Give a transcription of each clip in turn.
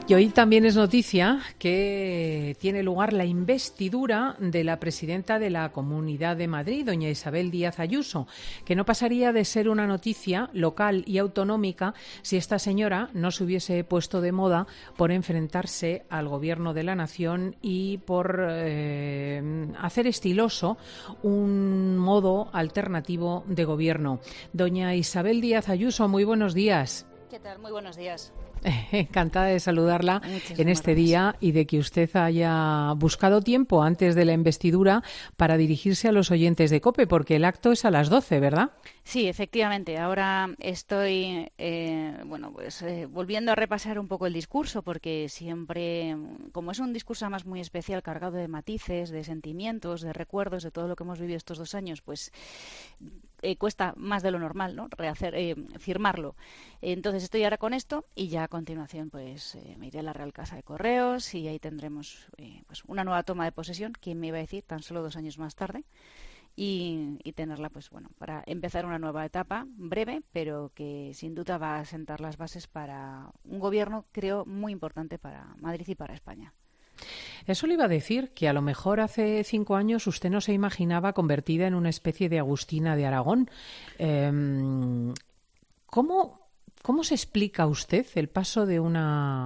Y hoy también es noticia que tiene lugar la investidura de la presidenta de la Comunidad de Madrid, doña Isabel Díaz Ayuso, que no pasaría de ser una noticia local y autonómica si esta señora no se hubiese puesto de moda por enfrentarse al Gobierno de la Nación y por hacer estiloso un modo alternativo de gobierno. Doña Isabel Díaz Ayuso, muy buenos días. ¿Qué tal? Muy buenos días. Encantada de saludarla en este gracias. día y de que usted haya buscado tiempo antes de la investidura para dirigirse a los oyentes de COPE, porque el acto es a las 12, ¿verdad? Sí, efectivamente. Ahora estoy, volviendo a repasar un poco el discurso, porque siempre, como es un discurso además muy especial, cargado de matices, de sentimientos, de recuerdos, de todo lo que hemos vivido estos 2 años, pues cuesta más de lo normal, ¿no? Firmarlo. Entonces estoy ahora con esto y ya a continuación pues me iré a la Real Casa de Correos y ahí tendremos pues una nueva toma de posesión, ¿quién me iba a decir? Tan solo 2 años más tarde. Y tenerla pues bueno para empezar una nueva etapa breve, pero que sin duda va a sentar las bases para un gobierno, creo, muy importante para Madrid y para España. Eso le iba a decir, que a lo mejor hace 5 años usted no se imaginaba convertida en una especie de Agustina de Aragón. ¿Cómo se explica usted el paso de una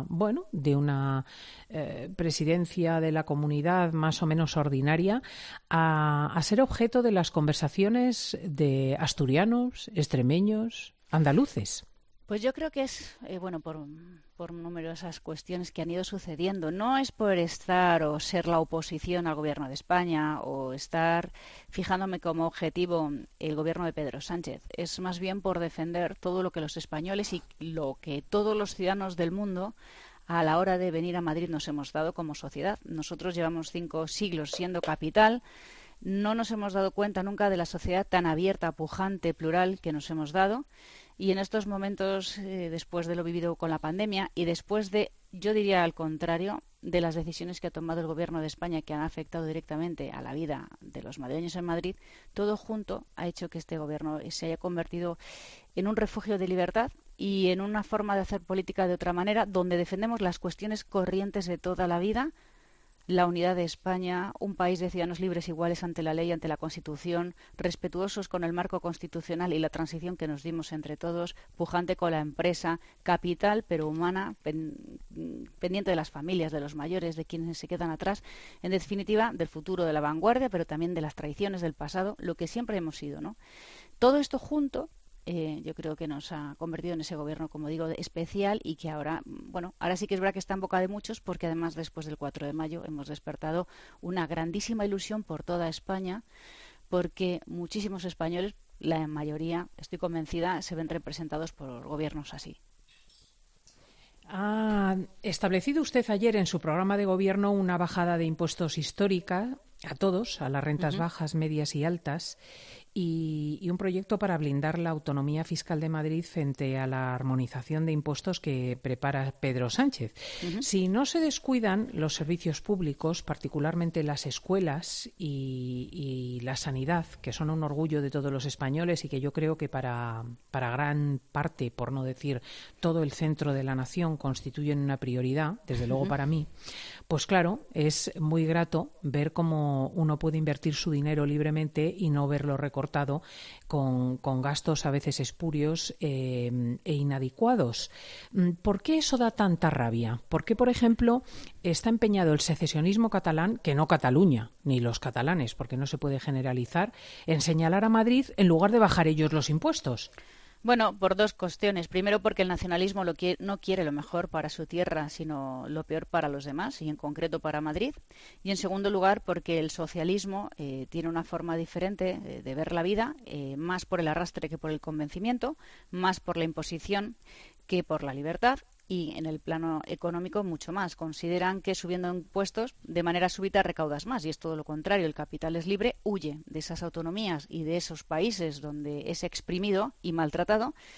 presidencia de la comunidad más o menos ordinaria a ser objeto de las conversaciones de asturianos, extremeños, andaluces? Pues yo creo que es, por numerosas cuestiones que han ido sucediendo. No es por estar o ser la oposición al Gobierno de España o estar fijándome como objetivo el Gobierno de Pedro Sánchez. Es más bien por defender todo lo que los españoles y lo que todos los ciudadanos del mundo a la hora de venir a Madrid nos hemos dado como sociedad. Nosotros llevamos 5 siglos siendo capital. No nos hemos dado cuenta nunca de la sociedad tan abierta, pujante, plural que nos hemos dado. Y en estos momentos, después de lo vivido con la pandemia y después de, yo diría al contrario, de las decisiones que ha tomado el Gobierno de España que han afectado directamente a la vida de los madrileños en Madrid, todo junto ha hecho que este Gobierno se haya convertido en un refugio de libertad y en una forma de hacer política de otra manera, donde defendemos las cuestiones corrientes de toda la vida, la unidad de España, un país de ciudadanos libres iguales ante la ley, ante la Constitución, respetuosos con el marco constitucional y la transición que nos dimos entre todos, pujante con la empresa, capital pero humana, pendiente de las familias, de los mayores, de quienes se quedan atrás, en definitiva del futuro, de la vanguardia, pero también de las tradiciones del pasado, lo que siempre hemos sido, ¿no? Todo esto junto yo creo que nos ha convertido en ese gobierno, como digo, especial y que ahora sí que es verdad que está en boca de muchos porque además después del 4 de mayo hemos despertado una grandísima ilusión por toda España porque muchísimos españoles, la mayoría, estoy convencida, se ven representados por gobiernos así. Ha establecido usted ayer en su programa de gobierno una bajada de impuestos histórica a todos, a las rentas bajas, medias y altas, y un proyecto para blindar la autonomía fiscal de Madrid frente a la armonización de impuestos que prepara Pedro Sánchez. Si no se descuidan los servicios públicos, particularmente las escuelas y la sanidad, que son un orgullo de todos los españoles y que yo creo que para gran parte, por no decir todo el centro de la nación, constituyen una prioridad, desde luego para mí, pues claro, es muy grato ver cómo uno puede invertir su dinero libremente y no verlo recortado con gastos a veces espurios e inadecuados. ¿Por qué eso da tanta rabia? ¿Por qué, por ejemplo, está empeñado el secesionismo catalán, que no Cataluña, ni los catalanes, porque no se puede generalizar, en señalar a Madrid en lugar de bajar ellos los impuestos? Bueno, por 2 cuestiones. Primero, porque el nacionalismo no quiere lo mejor para su tierra, sino lo peor para los demás, y en concreto para Madrid. Y en segundo lugar, porque el socialismo tiene una forma diferente de ver la vida, más por el arrastre que por el convencimiento, más por la imposición que por la libertad. Y en el plano económico mucho más. Consideran que subiendo impuestos de manera súbita recaudas más y es todo lo contrario. El capital es libre, huye de esas autonomías y de esos países donde es exprimido y maltratado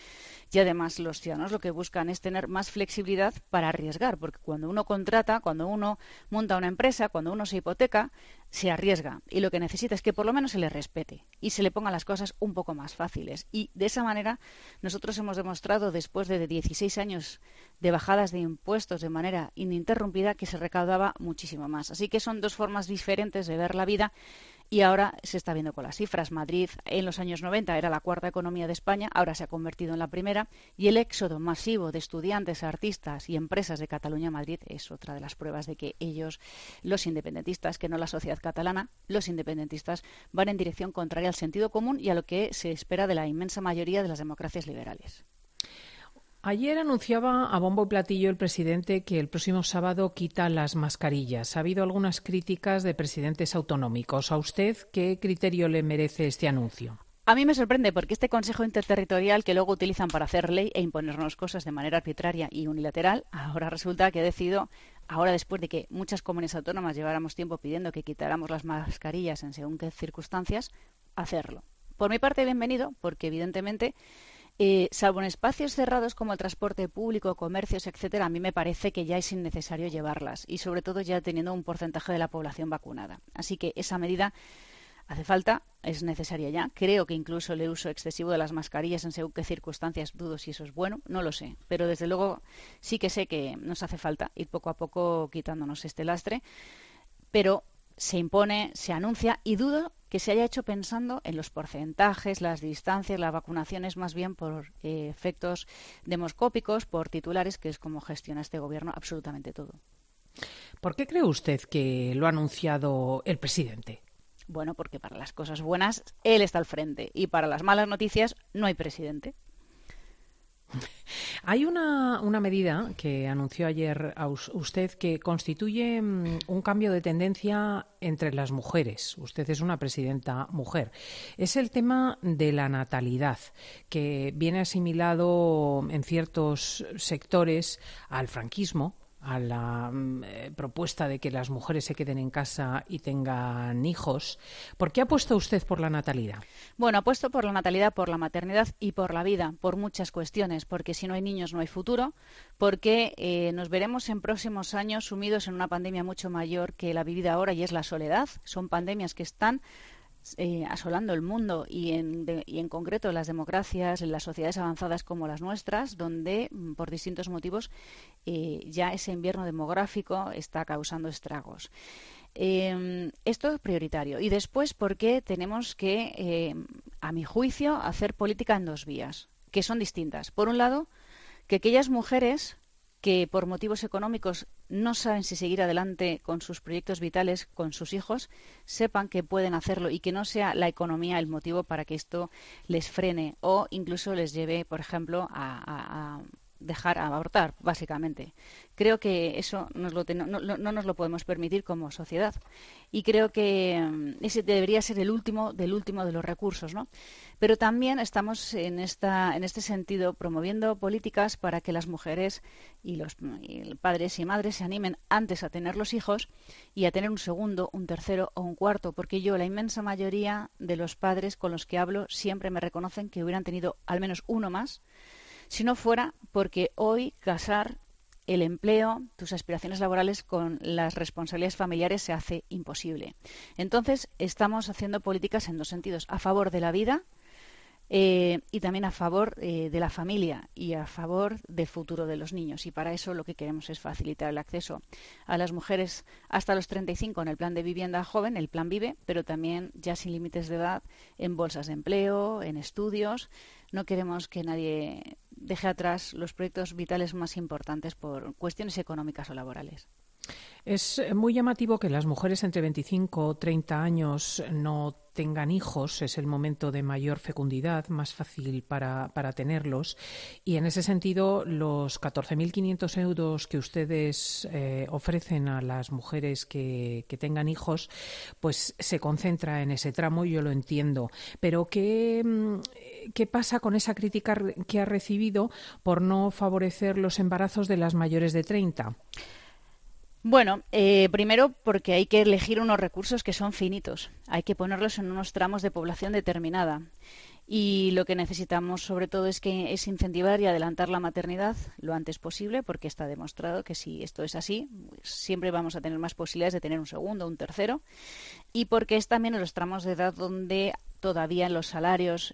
Y además los ciudadanos lo que buscan es tener más flexibilidad para arriesgar, porque cuando uno contrata, cuando uno monta una empresa, cuando uno se hipoteca, se arriesga y lo que necesita es que por lo menos se le respete y se le pongan las cosas un poco más fáciles. Y de esa manera nosotros hemos demostrado, después de 16 años de bajadas de impuestos de manera ininterrumpida, que se recaudaba muchísimo más. Así que son dos formas diferentes de ver la vida. Y ahora se está viendo con las cifras. Madrid en los años 90 era la cuarta economía de España, ahora se ha convertido en la primera, y el éxodo masivo de estudiantes, artistas y empresas de Cataluña a Madrid es otra de las pruebas de que ellos, los independentistas, que no la sociedad catalana, los independentistas van en dirección contraria al sentido común y a lo que se espera de la inmensa mayoría de las democracias liberales. Ayer anunciaba a bombo y platillo el presidente que el próximo sábado quita las mascarillas. Ha habido algunas críticas de presidentes autonómicos. ¿A usted qué criterio le merece este anuncio? A mí me sorprende porque este Consejo Interterritorial que luego utilizan para hacer ley e imponernos cosas de manera arbitraria y unilateral, ahora resulta que ha decidido, ahora después de que muchas comunidades autónomas lleváramos tiempo pidiendo que quitáramos las mascarillas en según qué circunstancias, hacerlo. Por mi parte, bienvenido, porque evidentemente salvo en espacios cerrados como el transporte público, comercios, etcétera, a mí me parece que ya es innecesario llevarlas y sobre todo ya teniendo un porcentaje de la población vacunada. Así que esa medida hace falta, es necesaria ya. Creo que incluso el uso excesivo de las mascarillas en según qué circunstancias, dudo si eso es bueno, no lo sé. Pero desde luego sí que sé que nos hace falta ir poco a poco quitándonos este lastre. Pero se impone, se anuncia y dudo que se haya hecho pensando en los porcentajes, las distancias, las vacunaciones, más bien por efectos demoscópicos, por titulares, que es como gestiona este gobierno absolutamente todo. ¿Por qué cree usted que lo ha anunciado el presidente? Bueno, porque para las cosas buenas él está al frente y para las malas noticias no hay presidente. Hay una medida que anunció ayer usted que constituye un cambio de tendencia entre las mujeres. Usted es una presidenta mujer. Es el tema de la natalidad, que viene asimilado en ciertos sectores al franquismo, a la propuesta de que las mujeres se queden en casa y tengan hijos. ¿Por qué apuesta usted por la natalidad? Bueno, apuesto por la natalidad, por la maternidad y por la vida, por muchas cuestiones, porque si no hay niños no hay futuro, porque nos veremos en próximos años sumidos en una pandemia mucho mayor que la vivida ahora y es la soledad. Son pandemias que están asolando el mundo y en concreto las democracias, en las sociedades avanzadas como las nuestras, donde por distintos motivos ya ese invierno demográfico está causando estragos. Esto es prioritario. Y después, porque tenemos que, a mi juicio, hacer política en dos vías, que son distintas. Por un lado, que aquellas mujeres que por motivos económicos no saben si seguir adelante con sus proyectos vitales, con sus hijos, sepan que pueden hacerlo y que no sea la economía el motivo para que esto les frene o incluso les lleve, por ejemplo, a dejar a abortar, básicamente. Creo que eso no nos lo podemos permitir como sociedad y creo que ese debería ser el último de los recursos, ¿no? Pero también estamos en este sentido promoviendo políticas para que las mujeres y los padres y madres se animen antes a tener los hijos y a tener un segundo, un tercero o un cuarto, porque la inmensa mayoría de los padres con los que hablo siempre me reconocen que hubieran tenido al menos uno más, si no fuera porque hoy casar el empleo, tus aspiraciones laborales con las responsabilidades familiares se hace imposible. Entonces, estamos haciendo políticas en dos sentidos, a favor de la vida y también a favor de la familia y a favor del futuro de los niños. Y para eso lo que queremos es facilitar el acceso a las mujeres hasta los 35 en el plan de vivienda joven, el plan Vive, pero también ya sin límites de edad en bolsas de empleo, en estudios. No queremos que nadie deje atrás los proyectos vitales más importantes por cuestiones económicas o laborales. Es muy llamativo que las mujeres entre 25 o 30 años no tengan hijos, es el momento de mayor fecundidad, más fácil para tenerlos, y en ese sentido los 14.500 euros que ustedes ofrecen a las mujeres que tengan hijos, pues se concentra en ese tramo y yo lo entiendo. Pero ¿qué pasa con esa crítica que ha recibido por no favorecer los embarazos de las mayores de 30? Bueno, primero porque hay que elegir unos recursos que son finitos. Hay que ponerlos en unos tramos de población determinada. Y lo que necesitamos, sobre todo, es incentivar y adelantar la maternidad lo antes posible, porque está demostrado que si esto es así, pues siempre vamos a tener más posibilidades de tener un segundo, un tercero. Y porque es también en los tramos de edad donde todavía los salarios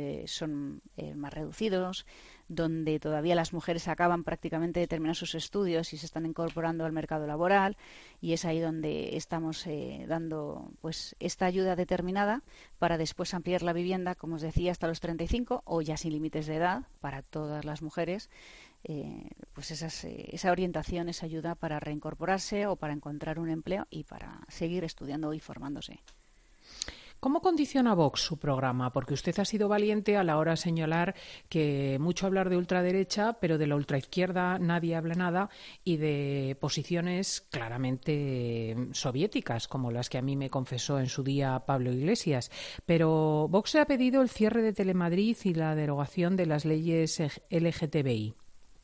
son más reducidos, donde todavía las mujeres acaban prácticamente de terminar sus estudios y se están incorporando al mercado laboral, y es ahí donde estamos dando pues esta ayuda determinada para después ampliar la vivienda, como os decía, hasta los 35 o ya sin límites de edad para todas las mujeres. Pues esa orientación, esa ayuda para reincorporarse o para encontrar un empleo y para seguir estudiando y formándose. ¿Cómo condiciona Vox su programa? Porque usted ha sido valiente a la hora de señalar que mucho hablar de ultraderecha, pero de la ultraizquierda nadie habla nada, y de posiciones claramente soviéticas, como las que a mí me confesó en su día Pablo Iglesias. Pero Vox ha pedido el cierre de Telemadrid y la derogación de las leyes LGTBI.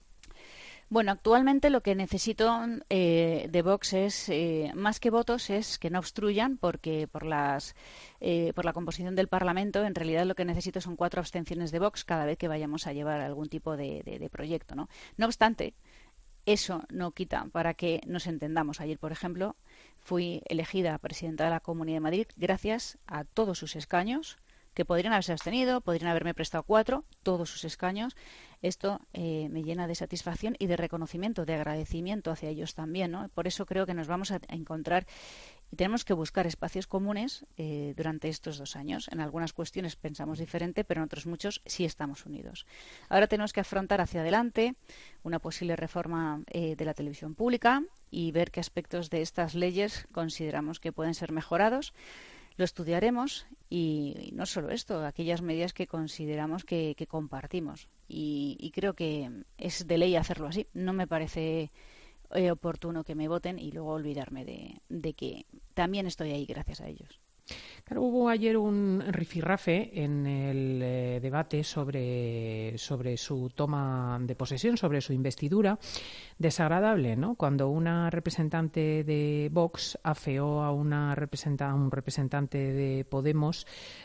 Bueno, actualmente lo que necesito de Vox es, más que votos, es que no obstruyan, porque por la composición del Parlamento, en realidad lo que necesito son 4 abstenciones de Vox cada vez que vayamos a llevar algún tipo de proyecto, ¿no? No obstante, eso no quita para que nos entendamos. Ayer, por ejemplo, fui elegida presidenta de la Comunidad de Madrid gracias a todos sus escaños, que podrían haberse abstenido, podrían haberme prestado 4, todos sus escaños. Esto me llena de satisfacción y de reconocimiento, de agradecimiento hacia ellos también, ¿no? Por eso creo que nos vamos a encontrar y tenemos que buscar espacios comunes durante estos 2 años. En algunas cuestiones pensamos diferente, pero en otros muchos sí estamos unidos. Ahora tenemos que afrontar hacia adelante una posible reforma de la televisión pública y ver qué aspectos de estas leyes consideramos que pueden ser mejorados. Lo estudiaremos y no solo esto, aquellas medidas que consideramos que compartimos. Y creo que es de ley hacerlo así. No me parece oportuno que me voten y luego olvidarme de que también estoy ahí gracias a ellos. Claro, hubo ayer un rifirrafe en el debate sobre su toma de posesión, sobre su investidura. Desagradable, ¿no? Cuando una representante de Vox afeó a un representante de Podemos,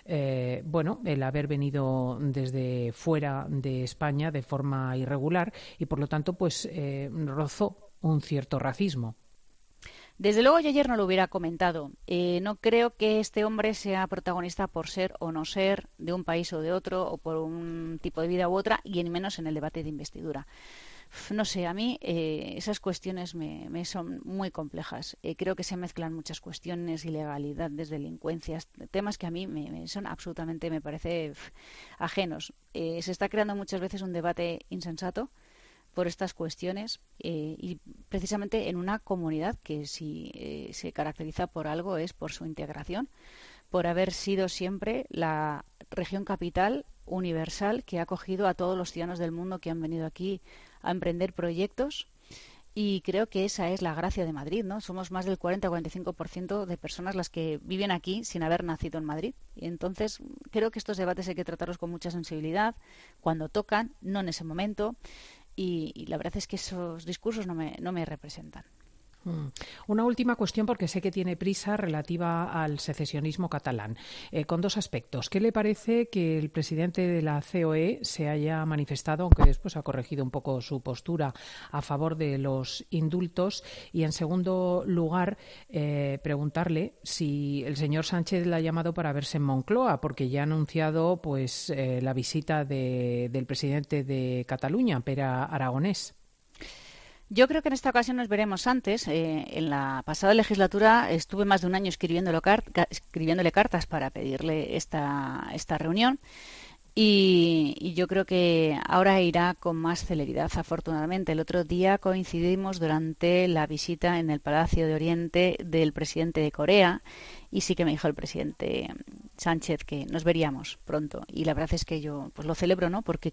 el haber venido desde fuera de España de forma irregular y, por lo tanto, pues rozó un cierto racismo. Desde luego yo ayer no lo hubiera comentado. No creo que este hombre sea protagonista por ser o no ser de un país o de otro, o por un tipo de vida u otra, y ni menos en el debate de investidura. No sé, a mí esas cuestiones me son muy complejas. Creo que se mezclan muchas cuestiones, ilegalidades, delincuencias, temas que a mí me son absolutamente, me parece, ajenos. Se está creando muchas veces un debate insensato por estas cuestiones y precisamente en una comunidad que si se caracteriza por algo es por su integración, por haber sido siempre la región capital universal que ha acogido a todos los ciudadanos del mundo que han venido aquí a emprender proyectos, y creo que esa es la gracia de Madrid, ¿no? Somos más del 40-45% de personas las que viven aquí sin haber nacido en Madrid. Y entonces creo que estos debates hay que tratarlos con mucha sensibilidad, cuando tocan, no en ese momento. Y la verdad es que esos discursos no me representan. Una última cuestión, porque sé que tiene prisa, relativa al secesionismo catalán, con 2 aspectos. ¿Qué le parece que el presidente de la COE se haya manifestado, aunque después ha corregido un poco su postura, a favor de los indultos? Y, en segundo lugar, preguntarle si el señor Sánchez le ha llamado para verse en Moncloa, porque ya ha anunciado pues la visita del presidente de Cataluña, Pere Aragonés. Yo creo que en esta ocasión nos veremos antes. En la pasada legislatura estuve más de un año escribiéndole cartas para pedirle esta reunión. Y yo creo que ahora irá con más celeridad, afortunadamente. El otro día coincidimos durante la visita en el Palacio de Oriente del presidente de Corea, y sí que me dijo el presidente Sánchez que nos veríamos pronto. Y la verdad es que yo pues lo celebro, ¿no? Porque